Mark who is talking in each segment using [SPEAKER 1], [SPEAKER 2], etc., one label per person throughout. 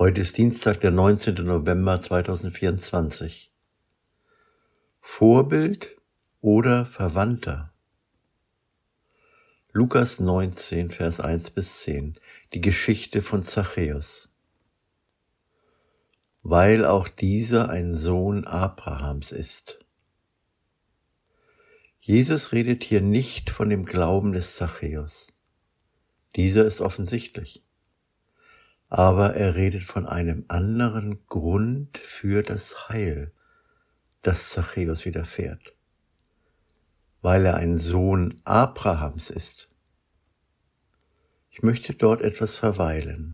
[SPEAKER 1] Heute ist Dienstag, der 19. November 2024. Vorbild oder Verwandter? Lukas 19, Vers 1-10. Die Geschichte von Zachäus. Weil auch dieser ein Sohn Abrahams ist. Jesus redet hier nicht von dem Glauben des Zachäus. Dieser ist offensichtlich. Aber er redet von einem anderen Grund für das Heil, das Zachäus widerfährt. Weil er ein Sohn Abrahams ist. Ich möchte dort etwas verweilen.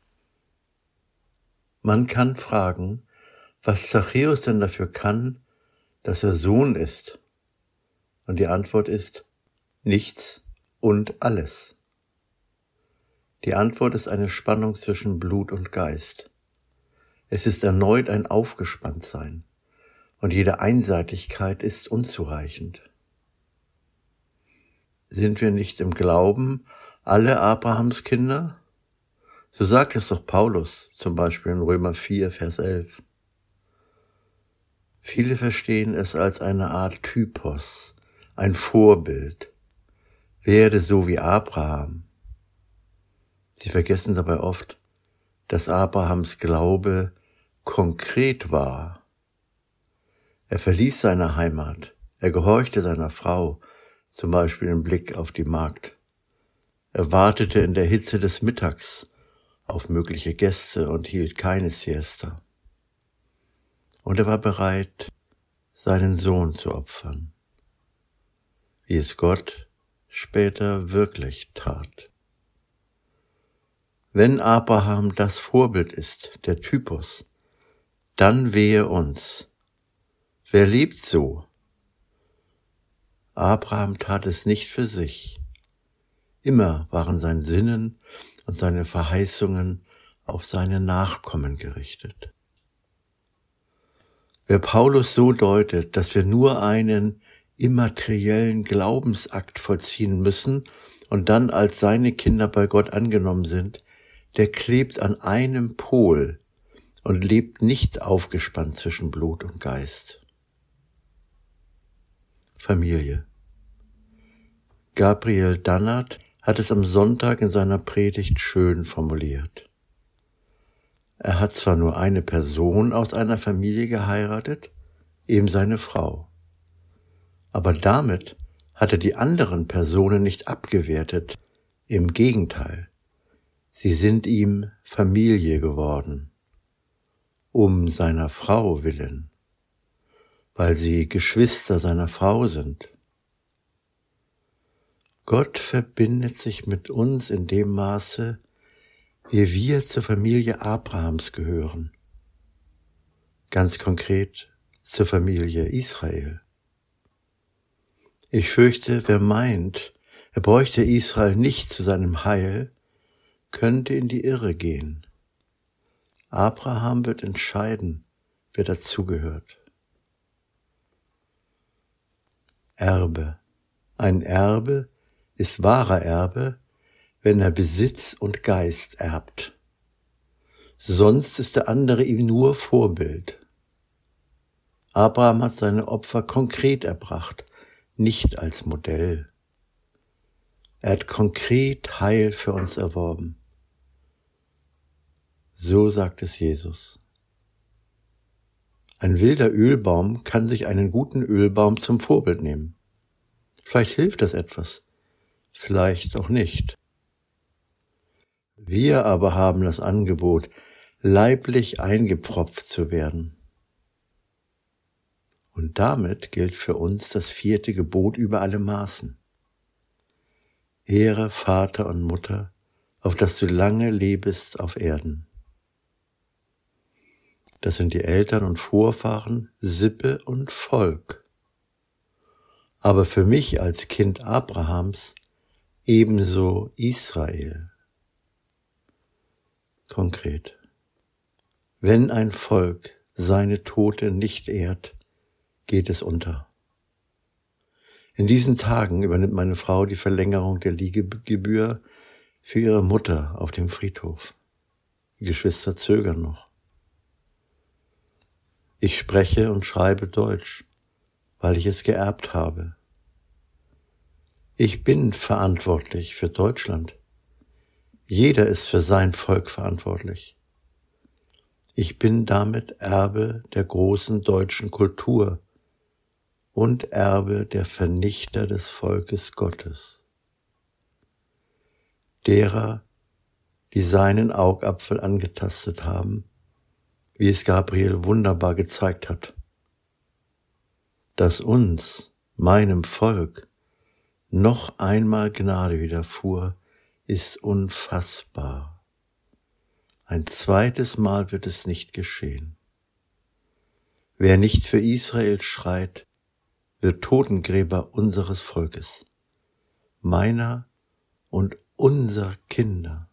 [SPEAKER 1] Man kann fragen, was Zachäus denn dafür kann, dass er Sohn ist. Und die Antwort ist nichts und alles. Die Antwort ist eine Spannung zwischen Blut und Geist. Es ist erneut ein Aufgespanntsein und jede Einseitigkeit ist unzureichend. Sind wir nicht im Glauben alle Abrahams Kinder? So sagt es doch Paulus, zum Beispiel in Römer 4, Vers 11. Viele verstehen es als eine Art Typos, ein Vorbild. Werde so wie Abraham. Sie vergessen dabei oft, dass Abrahams Glaube konkret war. Er verließ seine Heimat, er gehorchte seiner Frau, zum Beispiel im Blick auf die Magd. Er wartete in der Hitze des Mittags auf mögliche Gäste und hielt keine Siesta. Und er war bereit, seinen Sohn zu opfern, wie es Gott später wirklich tat. Wenn Abraham das Vorbild ist, der Typus, dann wehe uns. Wer lebt so? Abraham tat es nicht für sich. Immer waren sein Sinnen und seine Verheißungen auf seine Nachkommen gerichtet. Wer Paulus so deutet, dass wir nur einen immateriellen Glaubensakt vollziehen müssen und dann als seine Kinder bei Gott angenommen sind, der klebt an einem Pol und lebt nicht aufgespannt zwischen Blut und Geist. Familie. Gabriel Dannert hat es am Sonntag in seiner Predigt schön formuliert. Er hat zwar nur eine Person aus einer Familie geheiratet, eben seine Frau, aber damit hat er die anderen Personen nicht abgewertet, im Gegenteil. Sie sind ihm Familie geworden, um seiner Frau willen, weil sie Geschwister seiner Frau sind. Gott verbindet sich mit uns in dem Maße, wie wir zur Familie Abrahams gehören, ganz konkret zur Familie Israel. Ich fürchte, wer meint, er bräuchte Israel nicht zu seinem Heil, könnte in die Irre gehen. Abraham wird entscheiden, wer dazugehört. Erbe. Ein Erbe ist wahrer Erbe, wenn er Besitz und Geist erbt. Sonst ist der andere ihm nur Vorbild. Abraham hat seine Opfer konkret erbracht, nicht als Modell. Er hat konkret Heil für uns erworben. So sagt es Jesus. Ein wilder Ölbaum kann sich einen guten Ölbaum zum Vorbild nehmen. Vielleicht hilft das etwas, vielleicht auch nicht. Wir aber haben das Angebot, leiblich eingepfropft zu werden. Und damit gilt für uns das 4. Gebot über alle Maßen. Ehre Vater und Mutter, auf dass du lange lebest auf Erden. Das sind die Eltern und Vorfahren, Sippe und Volk. Aber für mich als Kind Abrahams ebenso Israel. Konkret. Wenn ein Volk seine Tote nicht ehrt, geht es unter. In diesen Tagen übernimmt meine Frau die Verlängerung der Liegegebühr für ihre Mutter auf dem Friedhof. Die Geschwister zögern noch. Ich spreche und schreibe Deutsch, weil ich es geerbt habe. Ich bin verantwortlich für Deutschland. Jeder ist für sein Volk verantwortlich. Ich bin damit Erbe der großen deutschen Kultur und Erbe der Vernichter des Volkes Gottes, derer, die seinen Augapfel angetastet haben, wie es Gabriel wunderbar gezeigt hat. Dass uns, meinem Volk, noch einmal Gnade widerfuhr, ist unfassbar. Ein zweites Mal wird es nicht geschehen. Wer nicht für Israel schreit, wird Totengräber unseres Volkes, meiner und unser Kinder.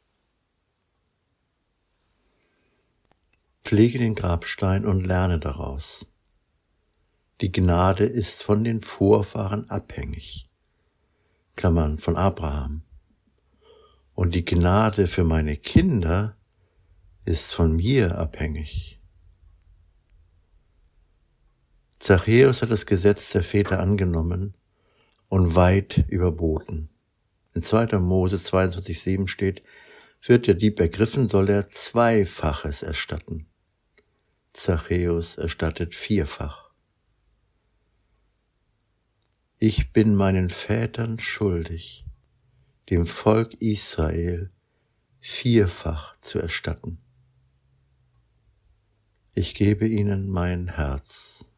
[SPEAKER 1] Pflege den Grabstein und lerne daraus. Die Gnade ist von den Vorfahren abhängig, Klammern von Abraham. Und die Gnade für meine Kinder ist von mir abhängig. Zachäus hat das Gesetz der Väter angenommen und weit überboten. In 2. Mose 22,7 steht, wird der Dieb ergriffen, soll er Zweifaches erstatten. Zachäus erstattet vierfach. Ich bin meinen Vätern schuldig, dem Volk Israel vierfach zu erstatten. Ich gebe ihnen mein Herz.